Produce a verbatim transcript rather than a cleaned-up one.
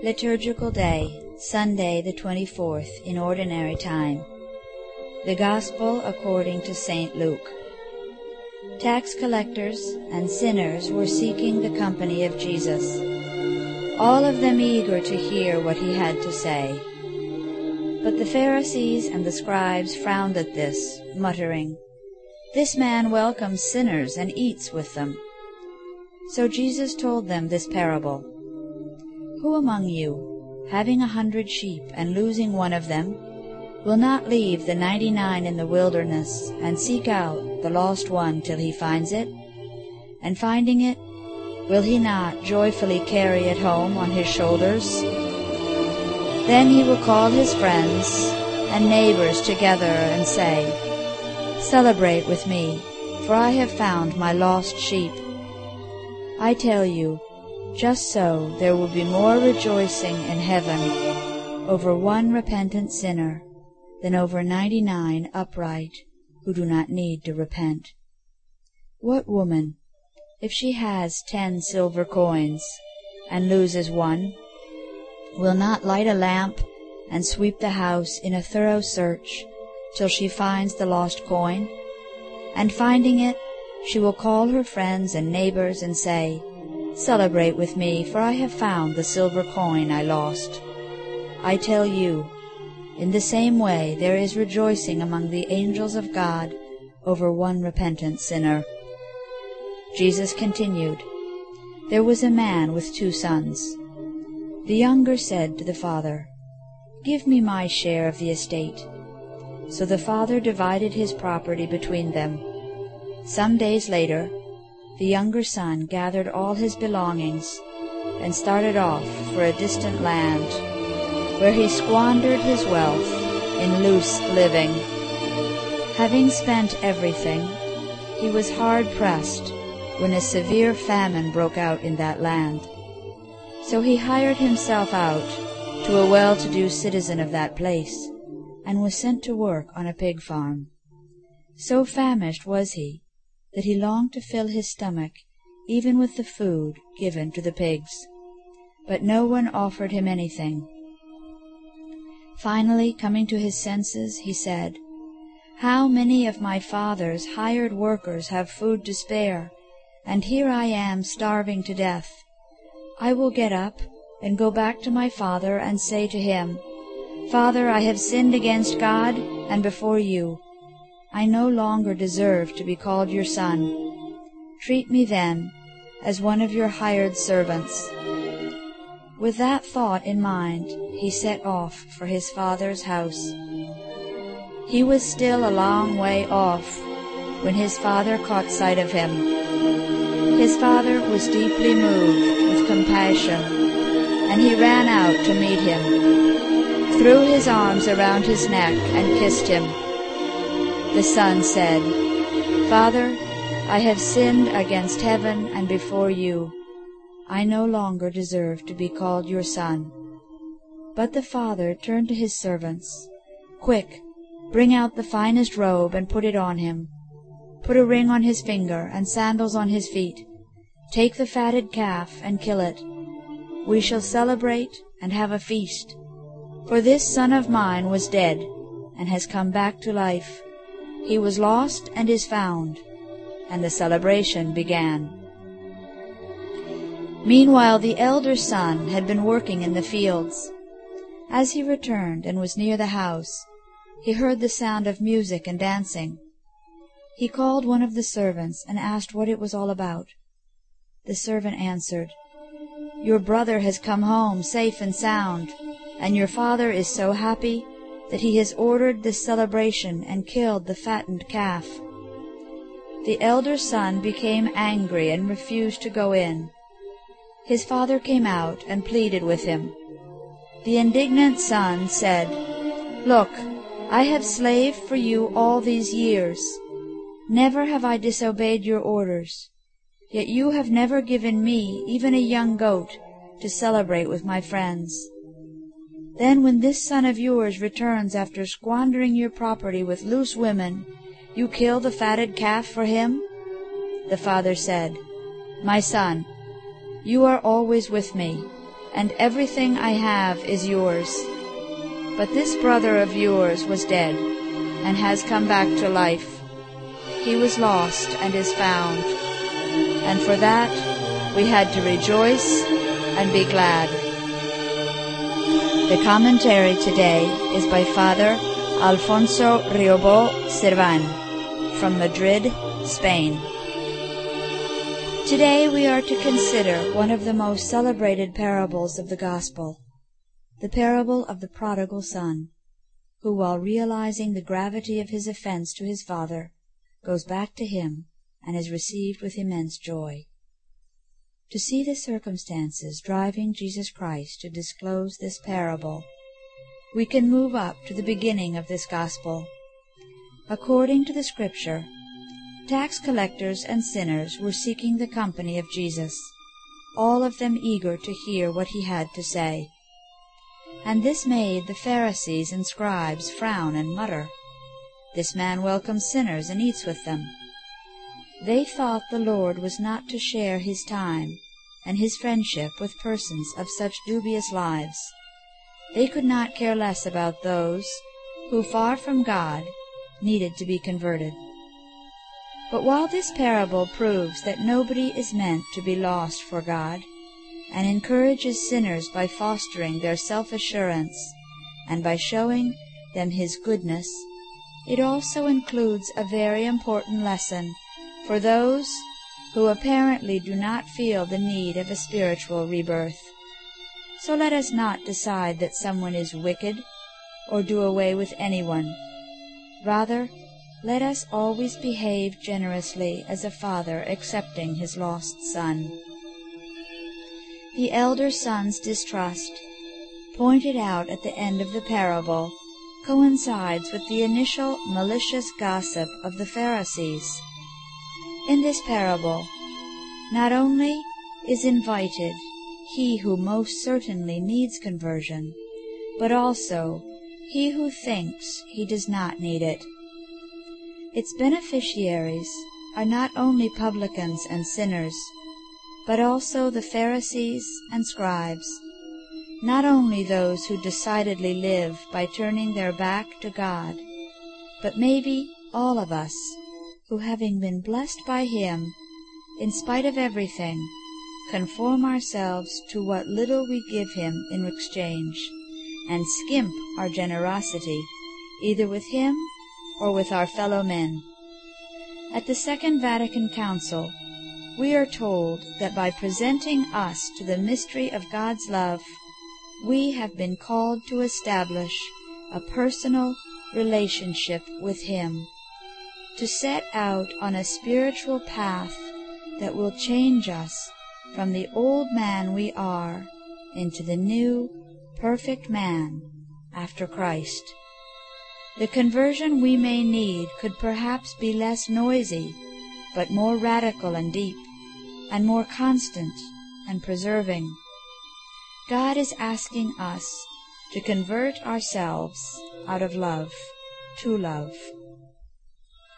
Liturgical Day, Sunday the twenty-fourth, in Ordinary Time. The Gospel according to Saint Luke. Tax collectors and sinners were seeking the company of Jesus, all of them eager to hear what he had to say. But the Pharisees and the scribes frowned at this, muttering, "This man welcomes sinners and eats with them." So Jesus told them this parable. Who among you, having a hundred sheep and losing one of them, will not leave the ninety-nine in the wilderness and seek out the lost one till he finds it? And finding it, will he not joyfully carry it home on his shoulders? Then he will call his friends and neighbors together and say, "Celebrate with me, for I have found my lost sheep." I tell you, just so there will be more rejoicing in heaven over one repentant sinner than over ninety-nine upright who do not need to repent. What woman, if she has ten silver coins and loses one, will not light a lamp and sweep the house in a thorough search till she finds the lost coin? And finding it, she will call her friends and neighbors and say, "Celebrate with me, for I have found the silver coin I lost." I tell you, in the same way there is rejoicing among the angels of God over one repentant sinner. Jesus continued, There was a man with two sons. The younger said to the father, "Give me my share of the estate." So the father divided his property between them. Some days later, the younger son gathered all his belongings and started off for a distant land, where he squandered his wealth in loose living. Having spent everything, he was hard-pressed when a severe famine broke out in that land. So he hired himself out to a well-to-do citizen of that place, and was sent to work on a pig farm. So famished was he that he longed to fill his stomach even with the food given to the pigs, but no one offered him anything. Finally, coming to his senses, he said, "How many of my father's hired workers have food to spare, and here I am starving to death. I will get up and go back to my father and say to him, 'Father, I have sinned against God and before you. I no longer deserve to be called your son. Treat me then as one of your hired servants.'" With that thought in mind, he set off for his father's house. He was still a long way off when his father caught sight of him. His father was deeply moved with compassion, and he ran out to meet him, threw his arms around his neck, and kissed him. The son said, "Father, I have sinned against heaven and before you. I no longer deserve to be called your son." But the father turned to his servants. "Quick, bring out the finest robe and put it on him. Put a ring on his finger and sandals on his feet. Take the fatted calf and kill it. We shall celebrate and have a feast. For this son of mine was dead and has come back to life. He was lost and is found." And the celebration began. Meanwhile the elder son had been working in the fields. As he returned and was near the house, he heard the sound of music and dancing. He called one of the servants and asked what it was all about. The servant answered, "Your brother has come home safe and sound, and your father is so happy that he has ordered this celebration and killed the fattened calf." The elder son became angry and refused to go in. His father came out and pleaded with him. The indignant son said, "Look, I have slaved for you all these years. Never have I disobeyed your orders, yet you have never given me even a young goat to celebrate with my friends. Then when this son of yours returns after squandering your property with loose women, you kill the fatted calf for him?" The father said, "My son, you are always with me, and everything I have is yours. But this brother of yours was dead, and has come back to life. He was lost and is found. And for that we had to rejoice and be glad. The commentary today is by Father Alfonso Riobó Servan from Madrid, Spain. Today we are to consider one of the most celebrated parables of the Gospel, the parable of the prodigal son, who, while realizing the gravity of his offense to his father, goes back to him and is received with immense joy. To see the circumstances driving Jesus Christ to disclose this parable, we can move up to the beginning of this Gospel. According to the Scripture, tax collectors and sinners were seeking the company of Jesus, all of them eager to hear what he had to say. And this made the Pharisees and scribes frown and mutter, "This man welcomes sinners and eats with them." They thought the Lord was not to share his time and his friendship with persons of such dubious lives. They could not care less about those who, far from God, needed to be converted. But while this parable proves that nobody is meant to be lost for God, and encourages sinners by fostering their self-assurance and by showing them his goodness, it also includes a very important lesson for those who apparently do not feel the need of a spiritual rebirth. So let us not decide that someone is wicked or do away with anyone. Rather, let us always behave generously as a father accepting his lost son. The elder son's distrust, pointed out at the end of the parable, coincides with the initial malicious gossip of the Pharisees. In this parable, not only is invited he who most certainly needs conversion, but also he who thinks he does not need it. Its beneficiaries are not only publicans and sinners, but also the Pharisees and scribes, not only those who decidedly live by turning their back to God, but maybe all of us, who, having been blessed by him, in spite of everything, conform ourselves to what little we give him in exchange, and skimp our generosity, either with him or with our fellow men. At the Second Vatican Council, we are told that by presenting us to the mystery of God's love, we have been called to establish a personal relationship with him, to set out on a spiritual path that will change us from the old man we are into the new, perfect man after Christ. The conversion we may need could perhaps be less noisy, but more radical and deep, and more constant and preserving. God is asking us to convert ourselves out of love to love.